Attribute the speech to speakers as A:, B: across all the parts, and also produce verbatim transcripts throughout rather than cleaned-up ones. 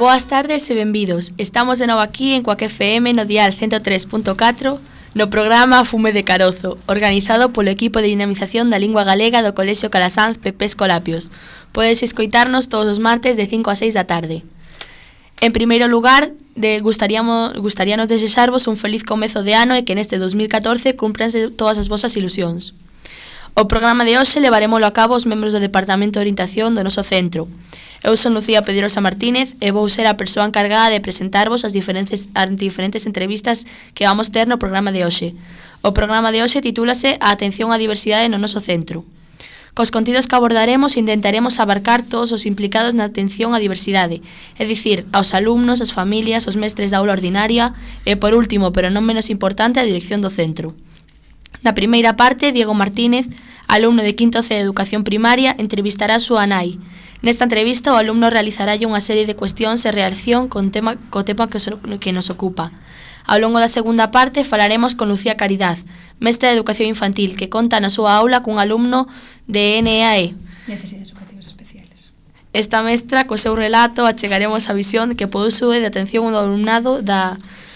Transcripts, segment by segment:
A: Boas tardes e benvidos. Estamos de novo aquí en Coac F M no dial ciento tres punto catro no programa Fume de Carozo, organizado polo equipo de dinamización da lingua galega do Colexio Calasanz Pepe Escolapios. Podes escoitarnos todos os martes de cinco a seis da tarde. En primeiro lugar, de, gustaríamos, gustaríanos desexarvos un feliz comezo de ano e que neste dos mil catorce cumpranse todas as vosas ilusións. O programa de hoxe levaremoslo a cabo os membros do Departamento de Orientación do noso centro. Eu son Lucía Pedrosa Martínez e vou ser a persoa encargada de presentarvos as diferentes, as diferentes entrevistas que vamos ter no programa de hoxe. O programa de hoxe titúlase A atención á diversidade no noso centro. Cos contidos que abordaremos intentaremos abarcar todos os implicados na atención á diversidade, é dicir, aos alumnos, as familias, os mestres da aula ordinaria e, por último, pero non menos importante, a dirección do centro. Na primeira parte, Diego Martínez, alumno de quinto C de Educación Primaria, entrevistará a súa nai. Nesta entrevista, o alumno realizaralle unha serie de cuestións en relación con tema, co tema que, so, que nos ocupa. Ao longo da segunda parte, falaremos con Lucía Caridad, mestra de Educación Infantil, que conta na súa aula cun alumno de N E A E.
B: Necesidades Educativas Especiales.
A: Esta mestra, co seu relato, achegaremos a visión que posúe de atención do alumnado da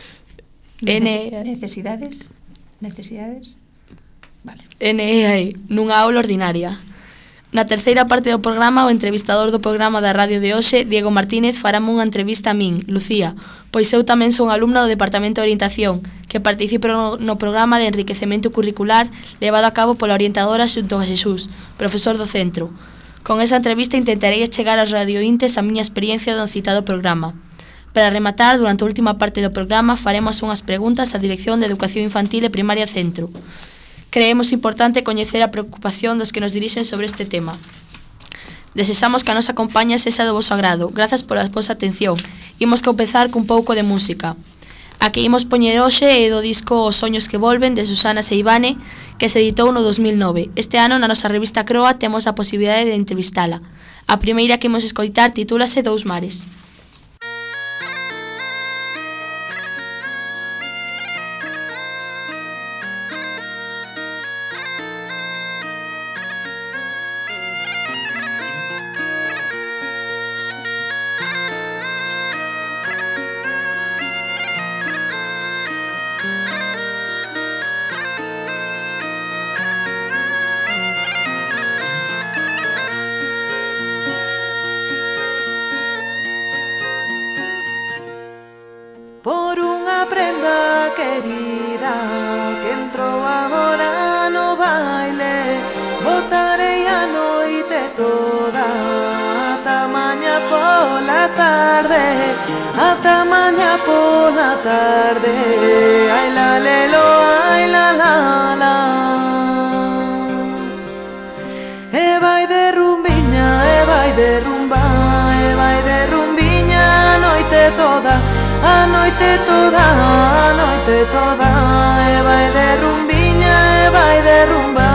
B: Neces
A: N E A E.
B: Necesidades... Necesidades... Vale.
A: N E A E, nunha aula ordinaria. Na terceira parte do programa, o entrevistador do programa da radio de hoxe, Diego Martínez, farame unha entrevista a min, Lucía, pois eu tamén son alumna do Departamento de Orientación, que participo no, no programa de enriquecemento curricular levado a cabo pola orientadora xunto a Xesús, profesor do centro. Con esa entrevista intentarei chegar aos radiointes a miña experiencia do citado programa. Para rematar, durante a última parte do programa, faremos unhas preguntas á Dirección de Educación Infantil e Primaria Centro. Creemos importante coñecer a preocupación dos que nos dirixen sobre este tema. Desexamos que a nosa compañía sexa do vosso agrado. Grazas pola vosa atención. Imos que empezar cun pouco de música. A que imos poñer hoxe é do disco Os soños que volven, de Susana Seivane, que se editou no dos mil nove. Este ano, na nosa revista Croa, temos a posibilidade de entrevistala. A primeira que imos escoitar titúlase Dous mares.
C: Por unha prenda querida que entrou agora no baile, botarei a noite toda ata mañá pola tarde, ata mañá pola tarde. Ai la lelo, ai la la la. E vai de rumbiña, e vai de rumba, e vai de rumbiña a noite toda, a noite toda, a noite toda. E vai de rumbiña, e vai de rumba.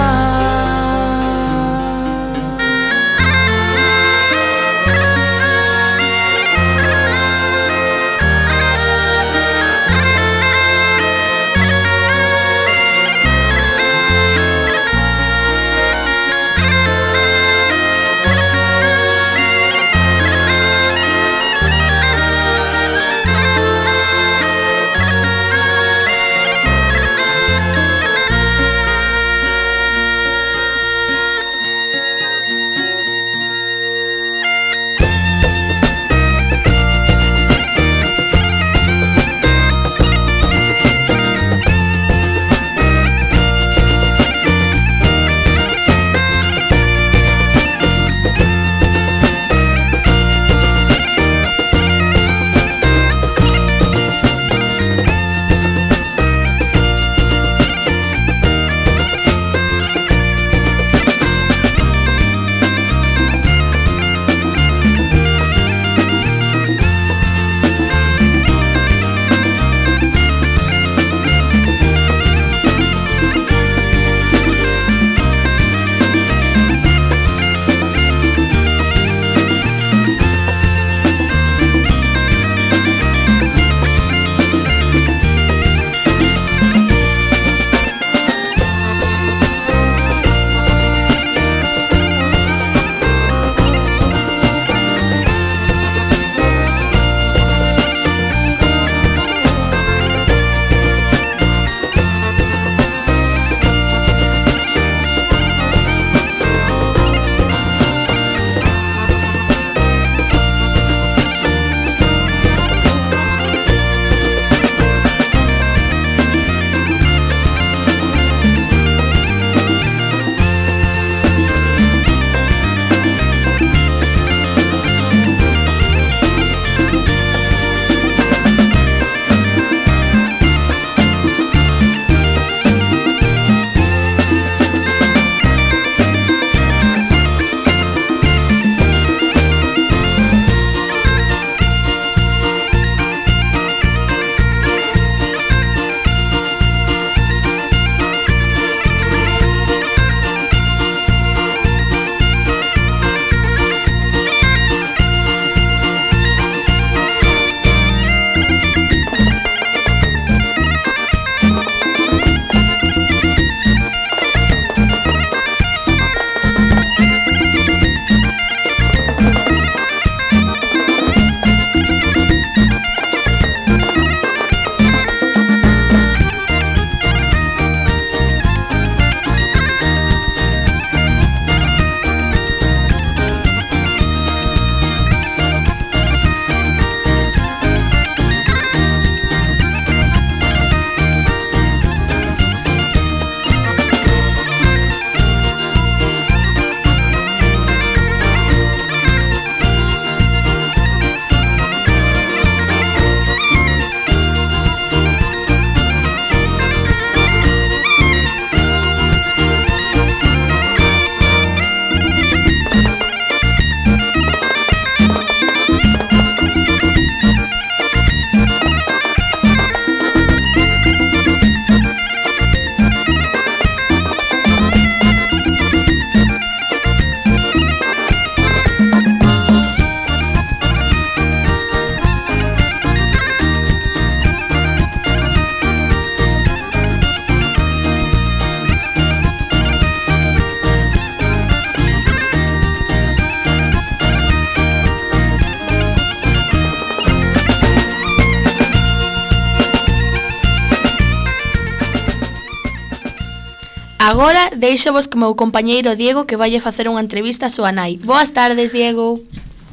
A: Agora deixo-vos co meu compañeiro Diego que valle facer unha entrevista a súa nai. Boas tardes, Diego.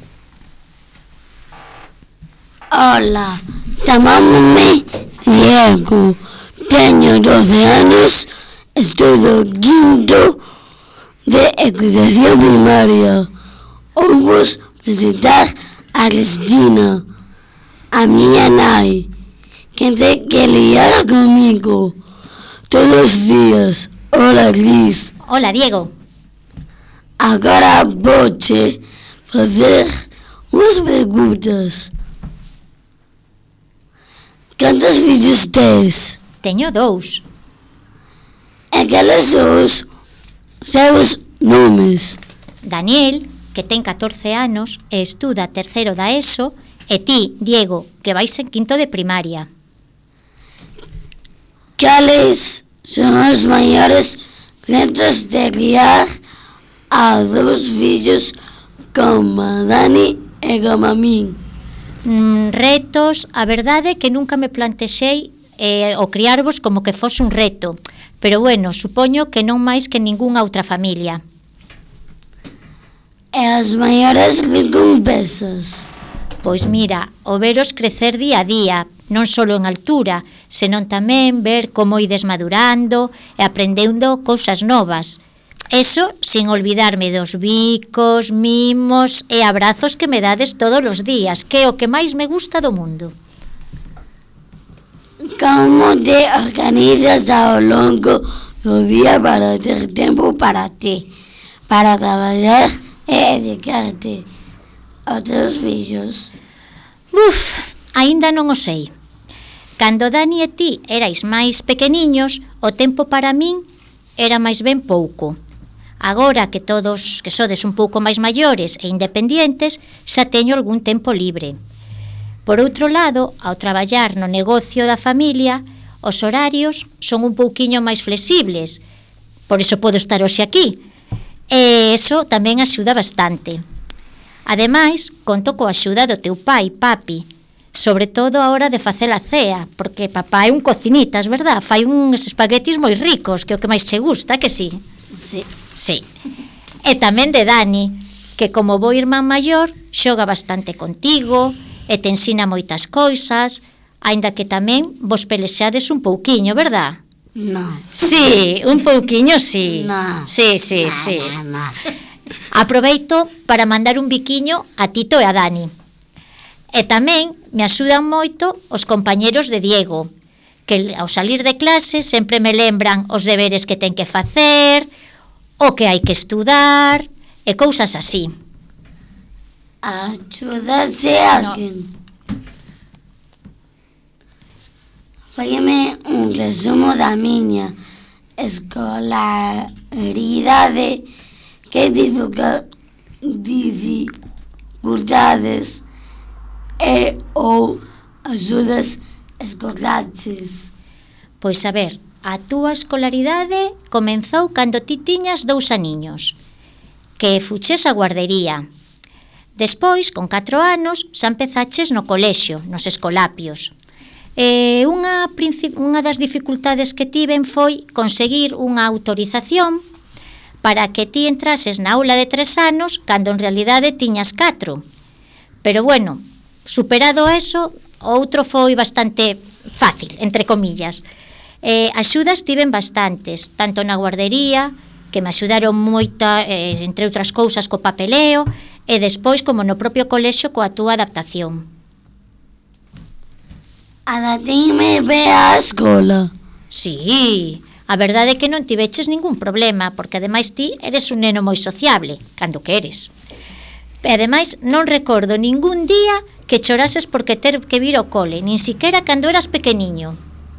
D: Hola, chamámosme Diego, teño doce anos, estudo quinto de educación primaria. Vamos visitar a Cristina, a miña nai, que ten que liar comigo todos os días. Hola, Cris.
E: Hola, Diego.
D: Agora vouche facer unhas preguntas. Cantos fillos tes?
E: Teño dous.
D: E cales son os seus nomes?
E: Daniel, que ten catorce anos e estuda terceiro da ESO, e ti, Diego, que vais en quinto de primaria.
D: Cales son os maiores retos de criar a dous fillos como a Dani e como a min?
E: Mm, retos, a verdade é que nunca me plantexei eh, o criarvos como que fose un reto, pero bueno, supoño que non máis que ningunha outra familia.
D: E as maiores recompensas?
E: Pois mira, o veros crecer día a día, non só en altura, senón tamén ver como ides madurando e aprendendo cousas novas. Eso sin olvidarme dos bicos, mimos e abrazos que me dades todos os días, que é o que máis me gusta do mundo.
D: Como te organizas ao longo do día para ter tempo para ti, para traballar e dedicarte aos teus fillos?
E: Uf, aínda non o sei. Cando Dani e ti erais máis pequeniños, o tempo para min era máis ben pouco. Agora que todos que sodes un pouco máis maiores e independientes, xa teño algún tempo libre. Por outro lado, ao traballar no negocio da familia, os horarios son un pouquiño máis flexibles, por iso podo estar hoxe aquí, e iso tamén axuda bastante. Ademais, conto coa axuda do teu pai, papi, sobre todo a hora de facer a cea, porque papá é un cocinitas, verdad? Fai uns espaguetis moi ricos, que é o que máis che gusta, que sí?
D: Sí.
E: Sí. E tamén de Dani, que como bo irmán maior, xoga bastante contigo e te ensina moitas cousas, aínda que tamén vos pelexades un pouquiño, verdad?
D: No.
E: Sí, un pouquiño, sí.
D: No.
E: Sí, sí,
D: no,
E: sí.
D: No, no.
E: Aproveito para mandar un biquiño a Tito e a Dani. E tamén me axudan moito os compañeros de Diego, que ao salir de clase sempre me lembran os deberes que ten que facer, o que hai que estudar, e cousas así.
D: Axudase a alguén. Fállame un resumo da miña escolaridade, que dificultades e ou axudas escolares.
E: Pois a ver, a túa escolaridade comenzou cando ti tiñas dous aniños, que fuches a guardería. Despois, con catro anos, xa empezaches no colexio, nos escolapios. E unha, unha das dificultades que tiven foi conseguir unha autorización para que ti entrases na aula de tres anos cando en realidade tiñas catro. Pero bueno, superado eso, o outro foi bastante fácil, entre comillas. Eh, axudas tiven bastantes, tanto na guardería, que me axudaron moita, eh, entre outras cousas, co papeleo, e despois como no propio colexio coa túa adaptación.
D: Adaptime ve á escola.
E: Sí, a verdade é que non tiveches ningún problema, porque ademais ti eres un neno moi sociable, cando que eres. E ademais non recordo ningún día que chorases porque ter que vir ao cole, nin siquiera cando eras pequeniño.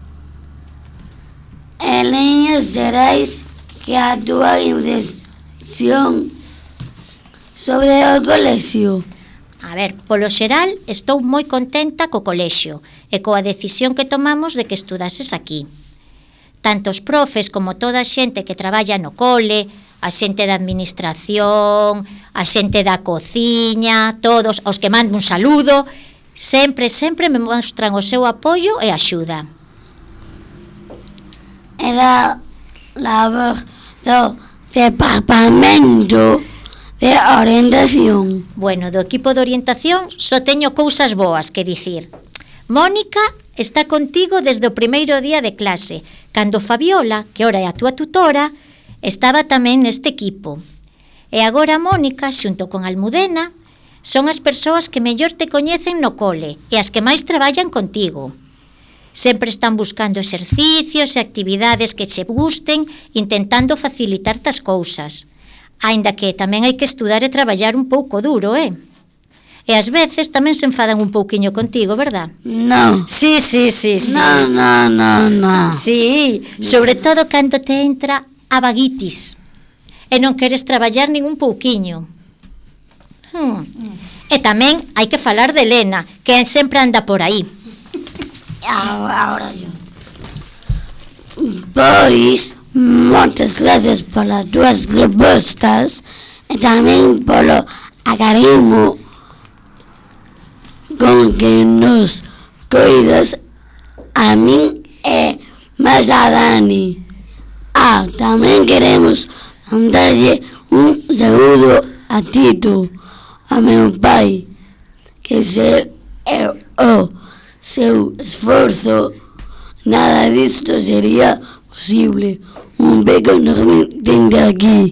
D: En líneas xerais, que a túa impresión sobre o colexio?
E: A ver, polo xeral, estou moi contenta co colexio e coa decisión que tomamos de que estudases aquí. Tanto os profes como toda a xente que traballa no cole, a xente da administración, a xente da cociña, todos os que mando un saludo, sempre, sempre me mostran o seu apoio e axuda.
D: E da labor do Departamento de Orientación.
E: Bueno, do equipo de orientación só teño cousas boas que dicir. Mónica está contigo desde o primeiro día de clase, cando Fabiola, que ora é a túa tutora, estaba tamén neste equipo. E agora Mónica, xunto con Almudena, son as persoas que mellor te coñecen no cole e as que máis traballan contigo. Sempre están buscando exercicios e actividades que che gusten, intentando facilitarte as cousas. Aínda que tamén hai que estudar e traballar un pouco duro, eh? E ás veces tamén se enfadan un pouquiño contigo, verdad?
D: No.
E: Sí, sí, sí, sí.
D: No, no, no, no.
E: Sí, sobre todo cando te entra a vaguitis e non queres traballar nin un pouquiño. Hmm. E tamén hai que falar de Elena, que sempre anda por aí.
D: Ahora yo. Pois, moitas gracias polas túas respostas e tamén polo agarimo con que nos coidas a min e máis a Dani. Ah, tamén queremos mandarlle un saúdo a Tito, a meu pai, que se é o seu esforzo nada disto sería posible. Un beco enorme dende aquí.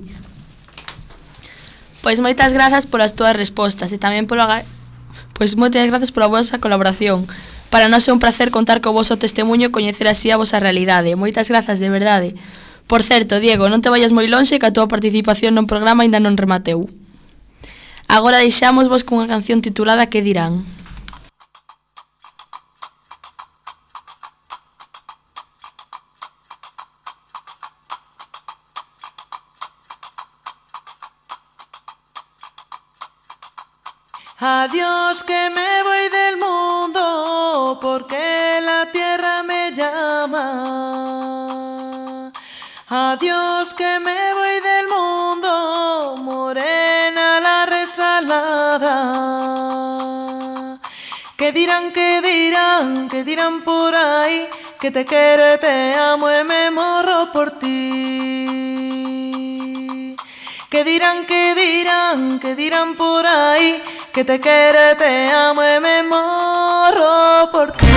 A: Pois moitas grazas polas túas respostas e tamén polo aga... Pois moitas grazas pola vosa colaboración. Para nós é un placer contar co voso testemunho e coñecer así a vosa realidade. Moitas grazas, de verdade. Por certo, Diego, non te vayas moi lonxe que a túa participación no programa aínda non remateu. Agora deixamos vos cunha canción titulada Que dirán.
C: Adiós que me voy del mundo porque la tierra me llama. Adiós que me voy del mundo, morena la resalada. Que dirán, que dirán, que dirán por ahí, que te quiero, te amo y me morro por ti. Que dirán, que dirán, que dirán por ahí, que te quiero, te amo y me morro por ti.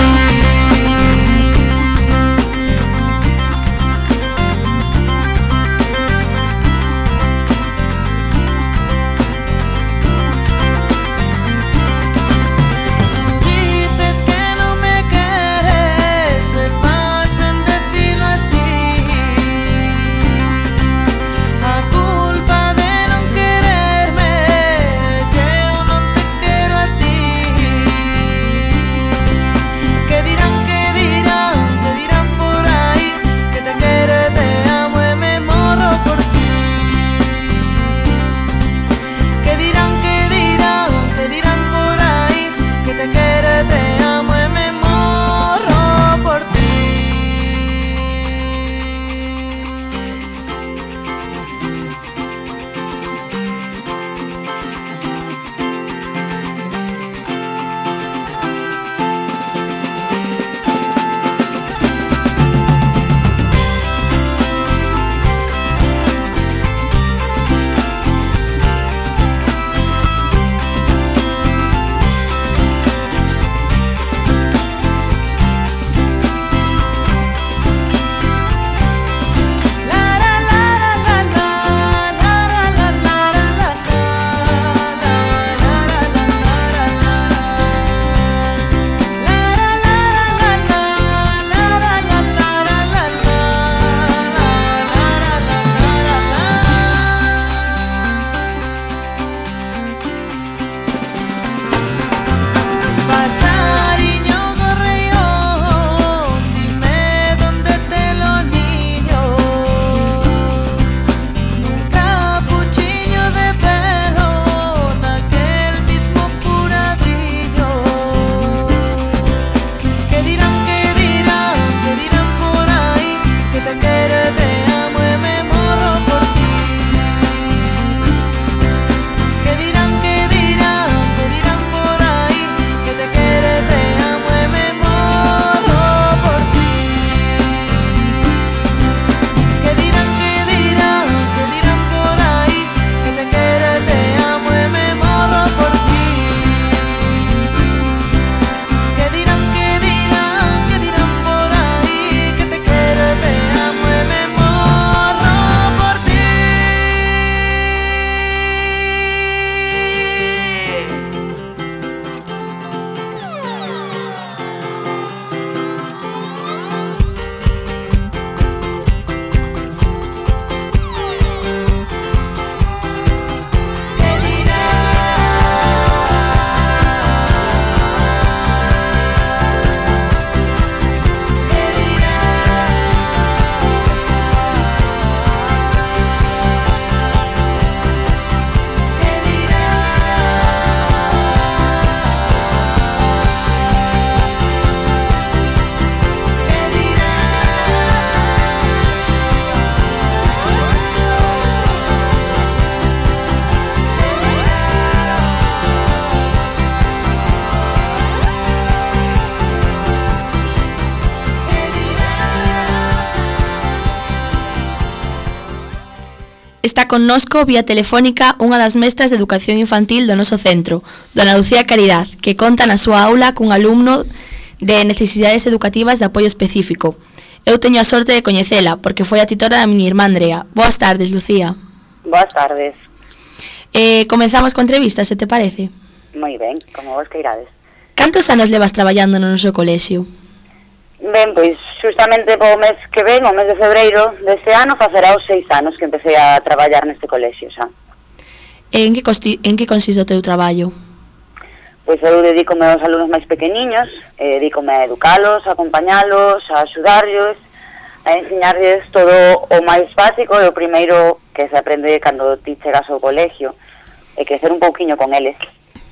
A: Está connosco vía telefónica unha das mestras de educación infantil do noso centro, dona Lucía Caridad, que conta na súa aula cun alumno de necesidades educativas de apoio específico. Eu teño a sorte de coñecela, porque foi a titora da miña irmá Andrea. Boas tardes, Lucía.
F: Boas tardes.
A: Eh, comenzamos coa entrevista, se te parece?
F: Moi ben, como vos queirades.
A: Cantos anos levas traballando no noso colexio?
F: Ben, pois, xustamente po mes que ven, o mes de febreiro deste ano, facerá os seis anos que empecé a traballar neste colexio xa.
A: En que, costi en que consiste o teu traballo?
F: Pois eu dedícome aos alumnos máis pequeniños, eh, dedícome a educalos, a acompañalos, a axudarlos, a enseñarles todo o máis básico e o primeiro que se aprende cando ti chegas ao colexio, e crecer un pouquiño con eles.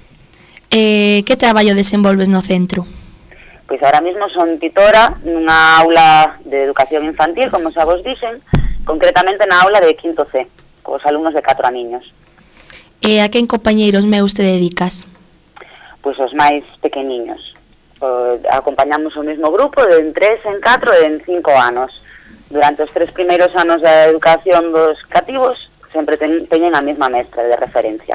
A: Eh, que traballo desenvolves no centro?
F: Pois ahora mesmo son titora nunha aula de educación infantil, como xa vos dixen, concretamente na aula de quinto C, cos alumnos de catro aniños.
A: E a quen compañeiros meus te dedicas?
F: Pois os máis pequeniños. O, acompañamos o mesmo grupo de en tres, en catro e en cinco anos. Durante os tres primeiros anos da educación dos cativos, sempre ten, teñen a mesma mestra de referencia.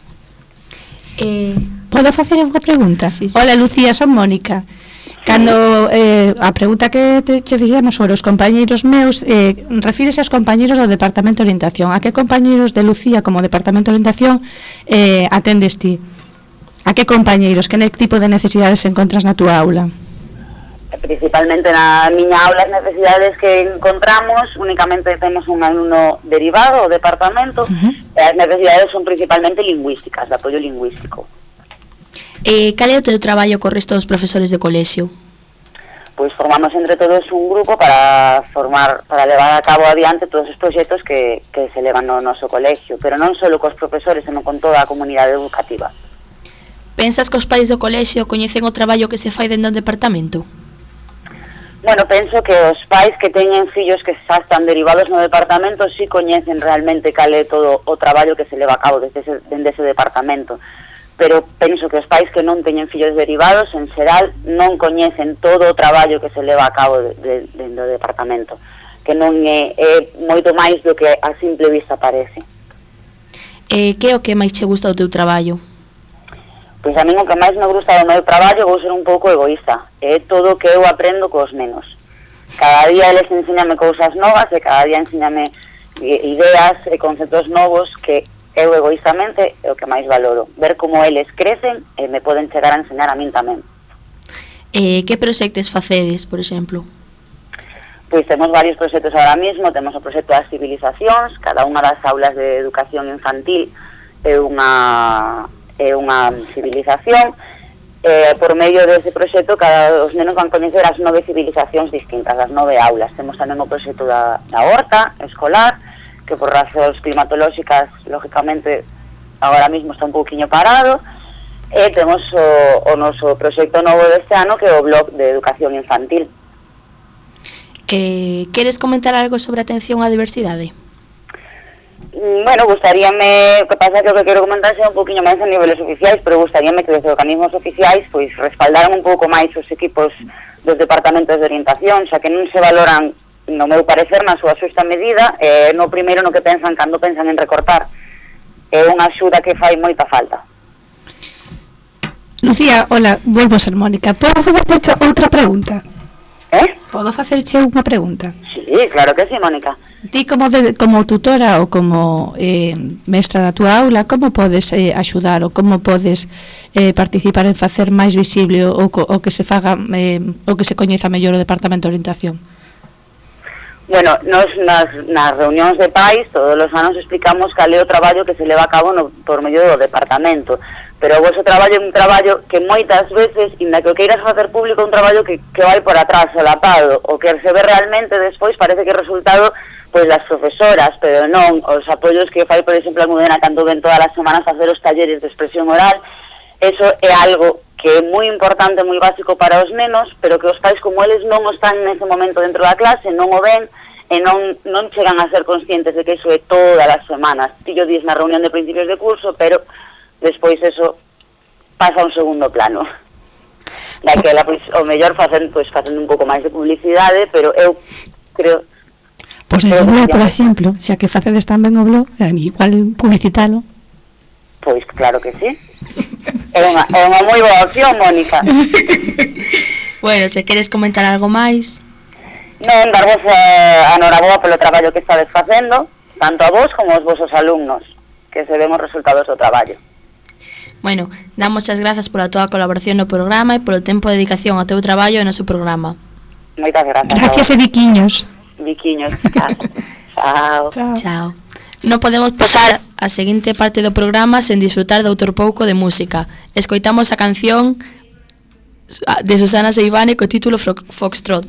B: Eh, podo facer unha pregunta?
A: Sí, sí.
B: Hola, Lucía, son Mónica. Cando eh, a pregunta que te che fixemos sobre os compañeiros meus, eh, refírese aos compañeiros do Departamento de Orientación. A que compañeiros de Lucía como Departamento de Orientación eh, atendes ti? A que compañeiros, que tipo de necesidades encontras na túa aula?
F: Principalmente na miña aula as necesidades que encontramos, únicamente temos un alumno derivado ao departamento, uh-huh. e as necesidades son principalmente lingüísticas, de apoio lingüístico.
A: Eh, cal é o teu traballo co resto dos profesores de colexio?
F: Pois formamos entre todos un grupo para formar, para levar a cabo adiante todos os proxectos que, que se levan no noso colexio, pero non só cos profesores, senón con toda a comunidade educativa.
A: Pensas que os pais do colexio coñecen o traballo que se fai dentro do departamento?
F: Bueno, penso que os pais que teñen fillos que xa están derivados no departamento sí coñecen realmente cal é todo o traballo que se leva a cabo desde ese, desde ese departamento. Pero penso que os pais que non teñen fillos derivados, en xeral, non coñecen todo o traballo que se leva a cabo de, de, de, do departamento, que non é, é moito máis do que a simple vista parece.
A: Eh, que é o que máis che gusta do teu traballo?
F: Pois a min o que máis me gusta do meu traballo, vou ser un pouco egoísta, é todo o que eu aprendo cos nenos. Cada día eles enseñame cousas novas e cada día enseñame ideas e conceptos novos que eu egoístamente é o que máis valoro, ver como eles crecen e me poden chegar a enseñar a min tamén.
A: Eh, que proxectos facedes, por exemplo?
F: Pois temos varios proxectos ahora mesmo, temos o proxecto das civilizacións, cada unha das aulas de educación infantil é unha, é unha civilización, e por medio dese proxecto cada os nenos van coñecer as nove civilizacións distintas, as nove aulas. Temos tamén o proxecto da, da horta escolar, que por razóns climatolóxicas, lógicamente, agora mesmo está un pouquiño parado, e temos o, o noso proxecto novo deste ano, que é o blog de educación infantil.
A: Eh, queres comentar algo sobre a atención á diversidade?
F: Bueno, gustaríame, que pasa que o que quero comentar é un pouquiño máis a niveles oficiais, pero gustaríame que desde organismos oficiais pois respaldaran un pouco máis os equipos dos departamentos de orientación, xa que non se valoran, no meu parecer, na súa xusta medida, eh, no primeiro no que pensan cando pensan en recortar. É unha axuda que fai moita falta.
B: Lucía, hola, volvo a ser Mónica. Podo facerche outra pregunta?
F: Eh?
B: Podo facerche unha pregunta?
F: Sí, claro que sí, Mónica.
B: Ti como, de, como tutora ou como eh, mestra da túa aula, como podes eh, axudar ou como podes eh, participar en facer máis visible o, o que se faga, eh, o que se coñeza mellor o Departamento de Orientación?
F: Bueno, nos nas, nas reunións de pais todos os anos explicamos cal é o traballo que se leva a cabo no, por medio do departamento, pero o vosso traballo é un traballo que moitas veces, inda que o queiras facer público, un traballo que, que vai por atrás, solapado, o que se ve realmente despois parece que é resultado pois las profesoras, pero non os apoios que fai, por exemplo, a Almudena cando ven todas as semanas a facer os talleres de expresión oral. Eso é algo que é moi importante, moi básico para os nenos, pero que os pais, como eles non están nese momento dentro da clase, non o ven e non, non chegan a ser conscientes de que iso é todas as semanas. Ti yo dis na reunión de principios de curso, pero despois eso pasa a un segundo plano. Daquela, pois, o mellor facendo, pois, facendo un pouco máis de publicidade, pero eu creo...
B: Pois ese blog, por exemplo, xa que facedes tamén o blog, igual publicitalo.
F: Pois claro que sí. É unha, é unha moi boa opción, Mónica.
A: Bueno, se queres comentar algo máis.
F: Non, darvos a, a noraboa polo traballo que estades facendo, tanto a vos como aos vosos alumnos, que se ven os resultados do traballo.
A: Bueno, damos as grazas pola toda colaboración no programa e polo tempo de dedicación ao teu traballo e no seu programa.
F: Moitas grazas.
B: Gracias e biquiños.
F: Biquiños. Chao.
B: Chao.
A: Chao. Non podemos pasar a seguinte parte do programa sen disfrutar de outro pouco de música. Escoitamos a canción de Susana Seivane co título Foxtrot.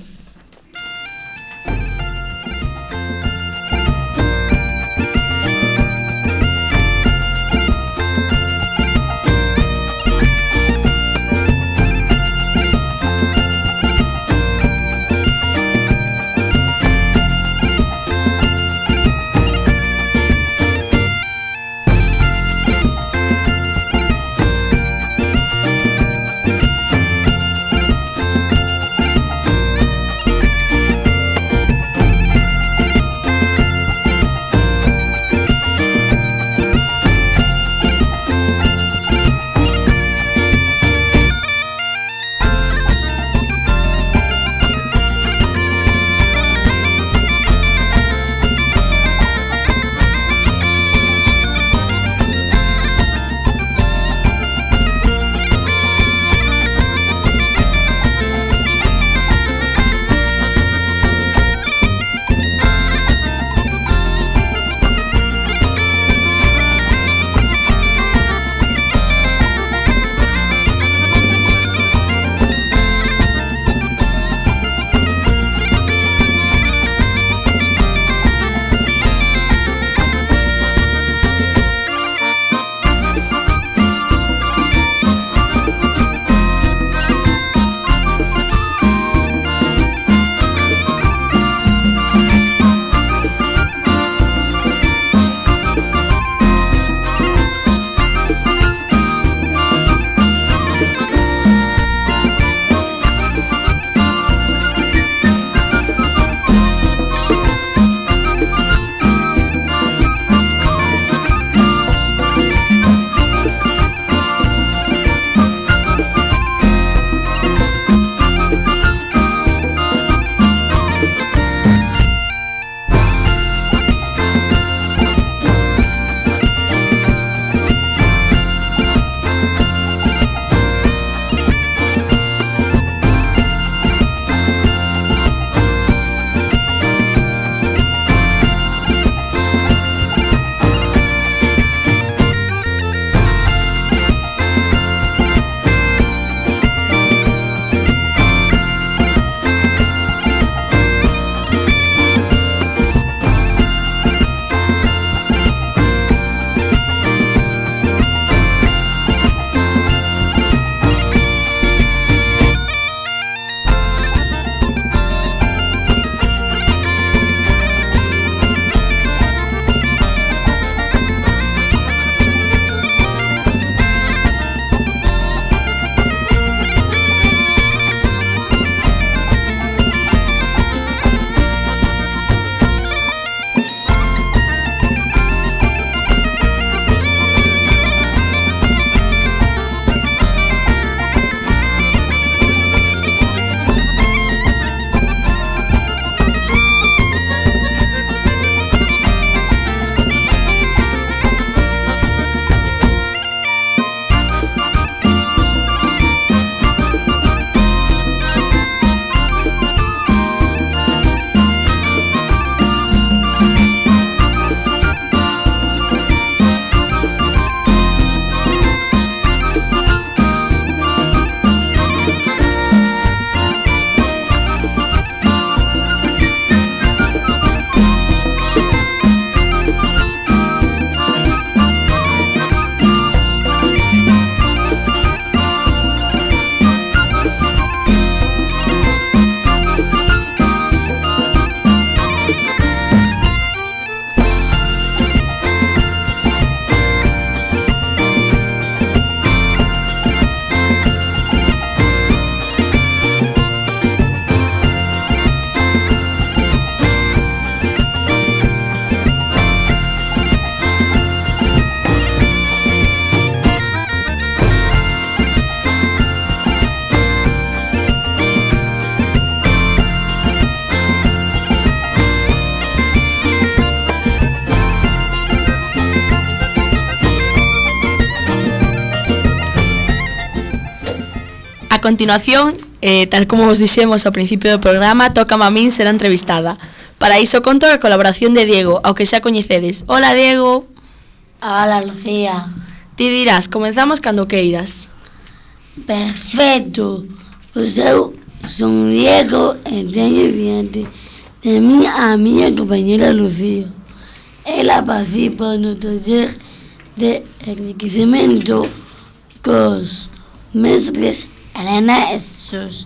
A: A continuación, eh, tal como vos dixemos ao principio do programa, toca a min ser entrevistada. Para iso conto a colaboración de Diego, ao que xa coñecedes. Hola, Diego.
D: Hola, Lucía.
A: Ti dirás, comenzamos cando queiras.
D: Perfecto. Pois eu son Diego e teño diante de mí a miña compañera Lucía. Ela participa no taller de enriquecemento cos mestres Elena e Jesús.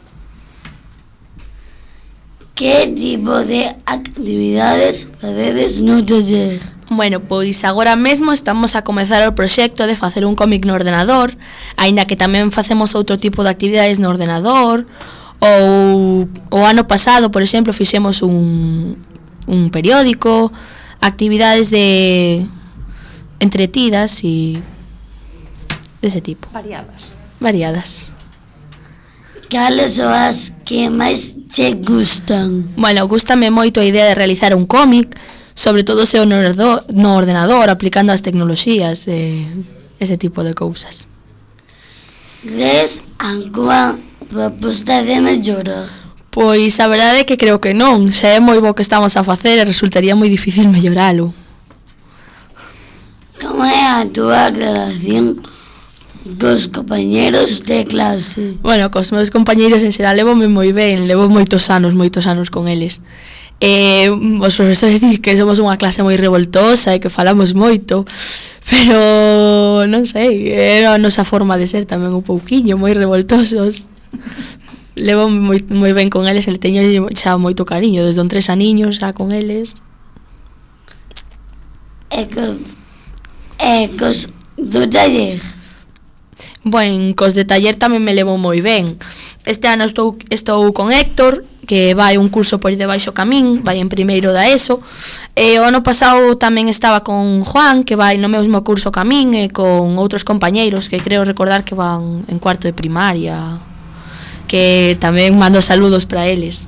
D: Que tipo de actividades facedes no taller?
A: Bueno, pois agora mesmo estamos a comezar o proxecto de facer un cómic no ordenador, aínda que tamén facemos outro tipo de actividades no ordenador, ou o ano pasado, por exemplo, fixemos un, un periódico, actividades de entretidas e dese tipo.
B: Variadas.
A: Variadas.
D: Cales son as que máis che gustan?
A: Bueno, gústame moito a idea de realizar un cómic, sobre todo se no ordenador, no ordenador aplicando as tecnoloxías e ese tipo de cousas.
D: Crees algunha proposta de mellora?
A: Pois a verdade é que creo que non, xa é moi bo que estamos a facer e resultaría moi difícil melloralo.
D: Como é a túa relación cos compañeros de clase?
A: Bueno, cos meus compañeiros en xeral levome moi ben, levo moitos anos, moitos anos con eles. Eh, os profesores dicen que somos unha clase moi revoltosa e que falamos moito, pero non sei, era a nosa forma de ser tamén un pouquiño, moi revoltosos. Levo moi, moi ben con eles, e teño xa moito cariño, desde un tres aniños xa con eles.
D: E cos, e cos do taller?
A: Bueno, cos de taller tamén me levo moi ben. Este ano estou, estou con Héctor, que vai un curso por debaixo camín, vai en primeiro da ESO. E o ano pasado tamén estaba con Juan, que vai no mesmo curso camín, e con outros compañeiros que creo recordar que van en cuarto de primaria, que tamén mando saludos para eles.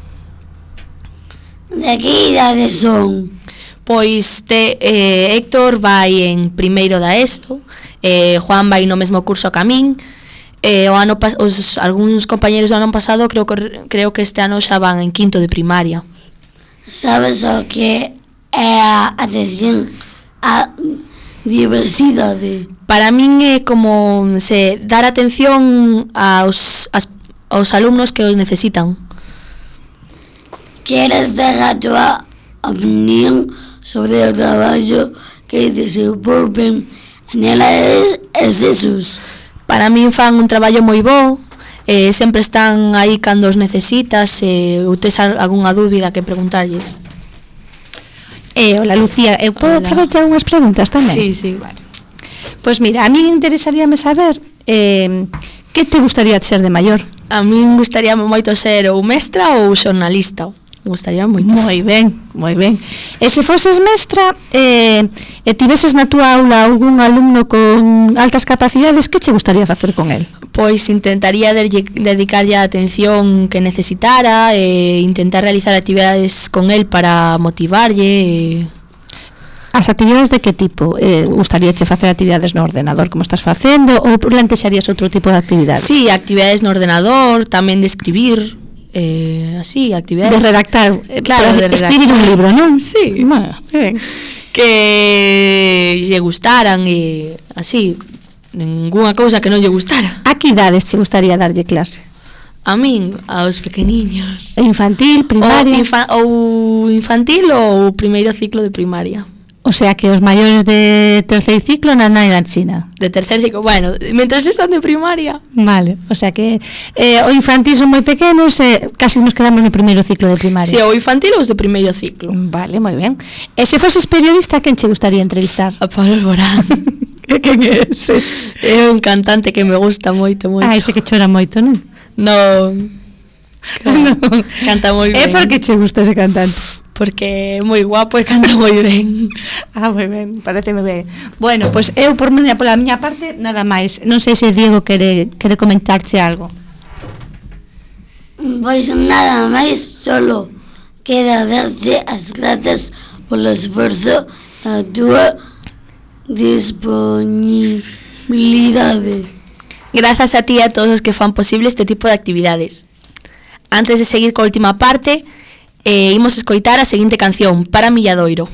D: De que idade son?
A: Pois te, eh, Héctor vai en primeiro da ESO, eh, Juan vai no mesmo curso camín. Eh, o ano pas- os algúns compañeros do ano pasado creo que creo que este ano xa van en quinto de primaria.
D: Sabes o que é a atención á diversidade?
A: Para min é como se dar atención aos as, aos alumnos que os necesitan.
D: Queres dar a túa opinión sobre o traballo que desenvolven nela e Jesús?
A: Para min fan un traballo moi bo, eh, sempre están aí cando os necesitas, e eh, ou tes algunha dúbida que preguntarlles.
B: Eh, hola, Lucía, eu podo
A: Hola.
B: facerte algunhas preguntas tamén?
A: Sí, sí.
B: Vale. Pois mira, a mí interesaríame saber eh, que te gustaría ser de maior?
A: A min gustaría moito ser ou mestra ou xornalista. Me gustaría moito.
B: Moi ben, moi ben. E se foses mestra eh, e tiveses na túa aula algún alumno con altas capacidades, que che gustaría facer con el?
A: Pois intentaría de- dedicarlle a atención que necesitara e intentar realizar actividades con el para motivarlle. E...
B: As actividades de que tipo? Eh, gustaríache facer actividades no ordenador como estás facendo ou plantexarías outro tipo de actividades?
A: Sí, actividades no ordenador, tamén de escribir, eh, así, actividades...
B: De redactar, eh,
A: Claro,
B: para
A: de
B: escribir
A: redactar.
B: un libro, non?
A: Sí.
B: Bueno, ben.
A: Que lle gustaran e así, ningunha cousa que non lle gustara.
B: A que idades che gustaría darlle clase?
A: A min, aos pequeniños.
B: Infantil, primaria?
A: Ou, infa- ou infantil ou primeiro ciclo de primaria.
B: O sea que os maiores de terceiro ciclo na nai da China.
A: De tercer ciclo, bueno, mentres están de primaria.
B: Vale, o sea que eh, o infantil son moi pequenos e eh, casi nos quedamos no primeiro ciclo de primaria.
A: Si, sí, ou infantil ou os de primeiro ciclo.
B: Vale, moi ben. E se foses periodista, quen che gustaría entrevistar?
A: A Pablo Alborán.
B: Quen é ese?
A: É un cantante que me gusta moito, moito.
B: Ah, ese que chora moito, non?
A: Non.
B: Non.
A: Canta moi ben.
B: É porque che gusta ese cantante?
A: Porque é moi guapo e canta moi ben.
B: Ah, moi ben, pareceme ben. Bueno, pois eu por miña, pola miña parte nada máis. Non sei se Diego quere, quere comentarche algo.
D: Pois nada máis, solo queda darche as grazas polo esforzo a túa disponibilidade.
A: Grazas a ti e a todos os que fan posible este tipo de actividades. Antes de seguir coa última parte, eh, imos escoitar a seguinte canción, Para Milladoiro.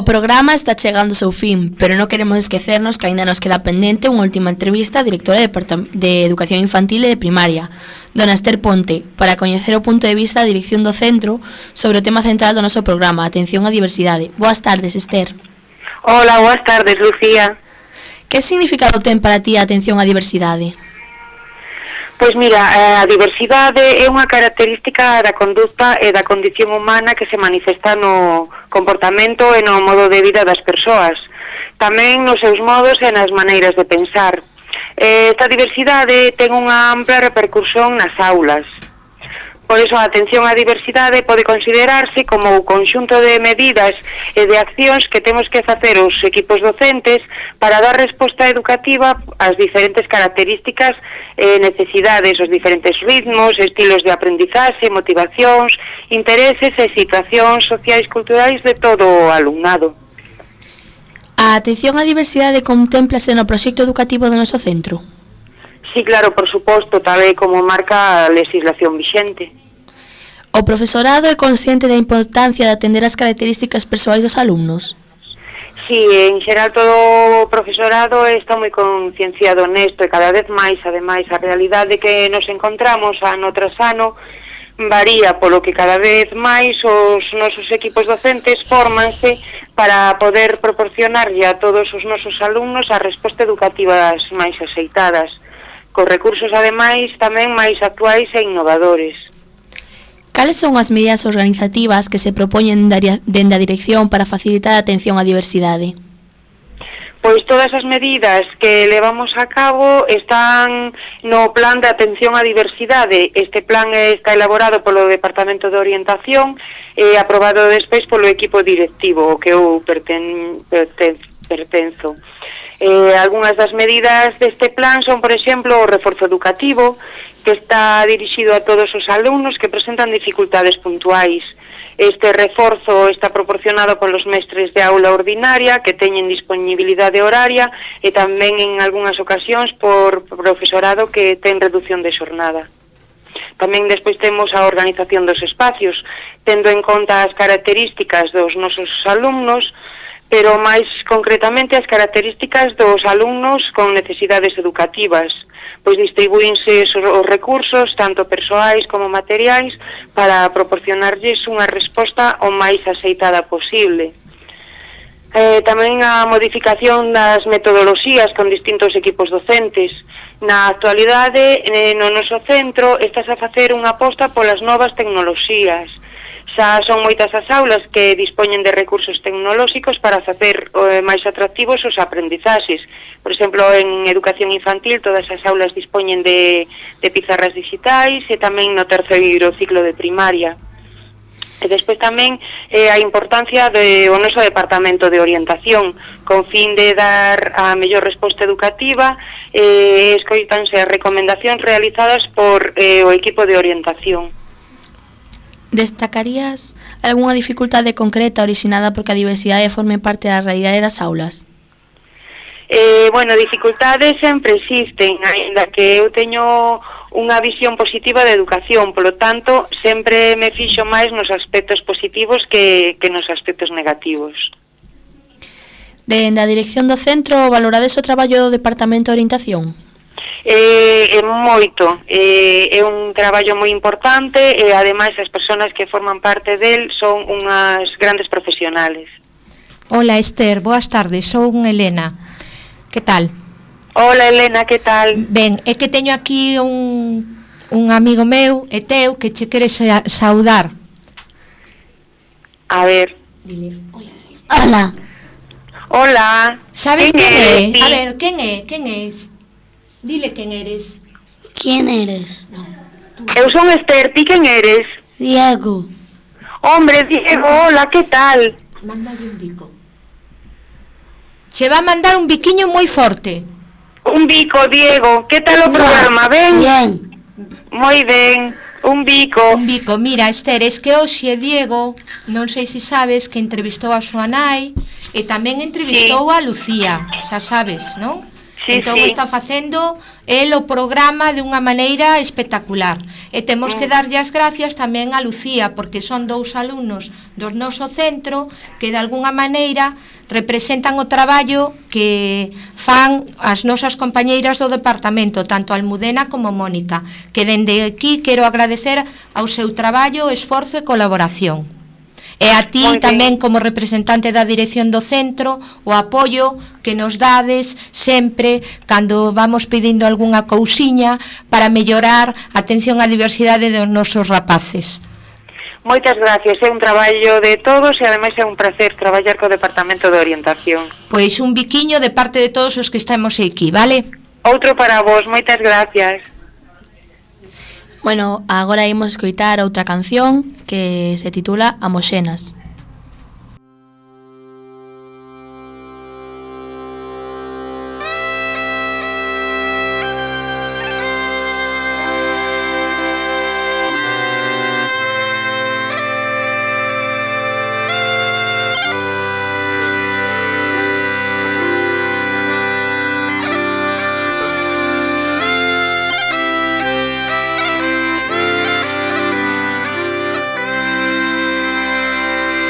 A: programa está chegando ao seu fin, pero non queremos esquecernos que aínda nos queda pendente unha última entrevista á directora de, de Educación Infantil e de Primaria, dona Esther Ponte, para coñecer o punto de vista da dirección do centro sobre o tema central do noso programa, Atención á Diversidade. Boas tardes, Esther.
G: Hola, boas tardes, Lucía.
A: Que significado ten para ti a atención á diversidade?
G: Pois mira, a diversidade é unha característica da conducta e da condición humana que se manifesta no comportamento e no modo de vida das persoas, tamén nos seus modos e nas maneiras de pensar. Esta diversidade ten unha ampla repercusión nas aulas. Por iso, a atención á diversidade pode considerarse como o conxunto de medidas e de accións que temos que facer os equipos docentes para dar resposta educativa ás diferentes características e necesidades, os diferentes ritmos, estilos de aprendizaxe, motivacións, intereses e situacións sociais culturais de todo o alumnado.
A: A atención á diversidade contémplase no proxecto educativo do noso centro?
G: Sí, claro, por suposto, tal e como marca a legislación vixente.
A: O profesorado é consciente da importancia de atender as características persoais dos alumnos?
G: Sí, en xeral todo o profesorado está moi concienciado nesto e cada vez máis, ademais, a realidade que nos encontramos ano tras ano varía, polo que cada vez máis os nosos equipos docentes fórmanse para poder proporcionarlle a todos os nosos alumnos a resposta educativa máis axeitadas, cos recursos, ademais, tamén máis actuais e innovadores.
A: Cales son as medidas organizativas que se propoñen dende a dirección para facilitar a atención á diversidade?
G: Pois todas as medidas que levamos a cabo están no plan de atención á diversidade. Este plan está elaborado polo Departamento de Orientación e aprobado despois polo equipo directivo, o que eu perten, perten, pertenzo. Eh, algunhas das medidas deste plan son, por exemplo, o reforzo educativo, que está dirixido a todos os alumnos que presentan dificultades puntuais. Este reforzo está proporcionado polos mestres de aula ordinaria que teñen disponibilidade horaria e tamén en algunhas ocasións por profesorado que ten reducción de xornada. Tamén despois temos a organización dos espacios, tendo en conta as características dos nosos alumnos, pero máis concretamente as características dos alumnos con necesidades educativas, pois distribuínse os recursos, tanto persoais como materiais, para proporcionarlles unha resposta o máis axeitada posible. Eh, tamén a modificación das metodoloxías con distintos equipos docentes. Na actualidade, eh, no noso centro, estás a facer unha aposta polas novas tecnoloxías. Xa son moitas as aulas que dispoñen de recursos tecnolóxicos para facer eh, máis atractivos os aprendizaxes. Por exemplo, en educación infantil todas as aulas dispoñen de, de pizarras digitais e tamén no terceiro ciclo de primaria. E despois tamén eh, a importancia do noso Departamento de Orientación, con fin de dar a mellor resposta educativa, eh, escoitanse as recomendacións realizadas por eh, o equipo de orientación.
A: Destacarías algunha dificultade concreta orixinada porque a diversidade forme parte da realidade das aulas?
G: Eh, bueno, dificultades sempre existen, ainda que eu teño unha visión positiva de educación, polo tanto, sempre me fixo máis nos aspectos positivos que, que nos aspectos negativos.
A: Dende a dirección do centro, valorades o traballo do Departamento de Orientación?
G: É, é moito, é, é un traballo moi importante e ademais as persoas que forman parte del son unhas grandes profesionales.
H: Hola Esther, boas tardes, son Elena. Que tal?
G: Hola Elena, que tal?
H: Ben, é que teño aquí un, un amigo meu e teu que che quere saudar.
G: A ver.
D: Hola.
G: Hola.
H: Sabes quen é? A ver, quen é? Quen és? Dile quen eres.
D: ¿Quién eres?
H: No,
G: Eu son Esther, ti quen eres?
D: Diego.
G: Hombre, Diego, hola, que tal?
H: Mándale un bico. Che va a mandar un biquiño moi forte.
G: Un bico, Diego, que tal o programa, ben?
D: Bien.
G: Moi ben, un bico.
H: Un bico, mira, Esther, es que hoxe Diego, non sei se sabes que entrevistou a súa nai e tamén entrevistou sí. a Lucía, xa sabes, non?
G: Sí,
H: entón
G: sí.
H: está facendo el o programa de unha maneira espectacular. E temos
G: Mm.
H: que darlle as gracias tamén a Lucía, porque son dous alumnos do noso centro que de alguna maneira representan o traballo que fan as nosas compañeiras do departamento, tanto Almudena como Mónica, que dende aquí quero agradecer ao seu traballo, esforzo e colaboración. E a ti
G: Moi ben.
H: tamén como representante da dirección do centro, o apoio que nos dades sempre cando vamos pedindo algunha cousiña para mellorar a atención á diversidade dos nosos rapaces.
G: Moitas gracias, é un traballo de todos e ademais é un placer traballar co Departamento de Orientación.
H: Pois un biquiño de parte de todos os que estamos aquí, vale?
G: Outro para vos, moitas gracias.
A: Bueno, agora imos escoitar outra canción que se titula Amoxenas.
C: Amoxenas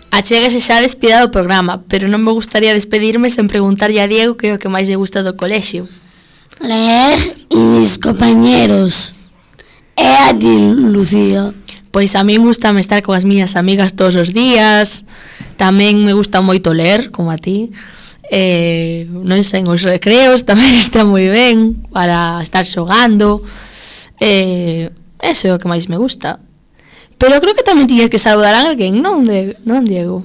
A: Achégase xa a despedida do programa, pero non me gustaría despedirme sen preguntarlle a Diego que é o que máis lle gusta do colexio.
D: Leer e mis compañeros. E a ti, Lucía?
A: Pois a mí gustame estar con as miñas amigas todos os días. Tamén me gusta moito ler, como a ti. Eh, non sei, os recreos tamén está moi ben para estar xogando. Eh, eso é o que máis me gusta. Pero creo que tamén tiñas que saludar a alguén, non, de, non Diego?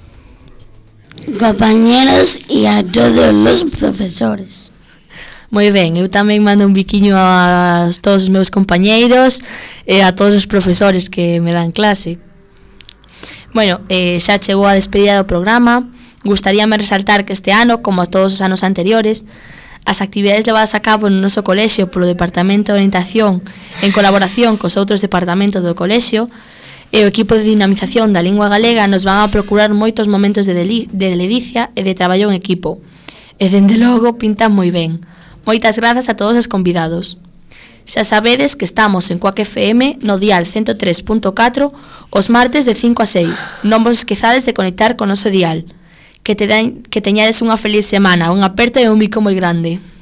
D: Compañeros e a todos os profesores.
A: Moi ben, eu tamén mando un biquiño a todos os meus compañeiros e a todos os profesores que me dan clase. Bueno, eh, xa chegou a despedida do programa. Gustaríame resaltar que este ano, como a todos os anos anteriores, as actividades levadas a cabo no noso colexio polo Departamento de Orientación en colaboración cos outros departamentos do colexio e o equipo de dinamización da lingua galega nos van a procurar moitos momentos de, deli- de ledicia e de traballo en equipo. E, dende logo, pintan moi ben. Moitas grazas a todos os convidados. Xa sabedes que estamos en Coac F M no dial ciento tres punto catro os martes de cinco a seis. Non vos esquezades de conectar con o noso dial. Que, te den, que teñades unha feliz semana, unha aperta e un bico moi grande.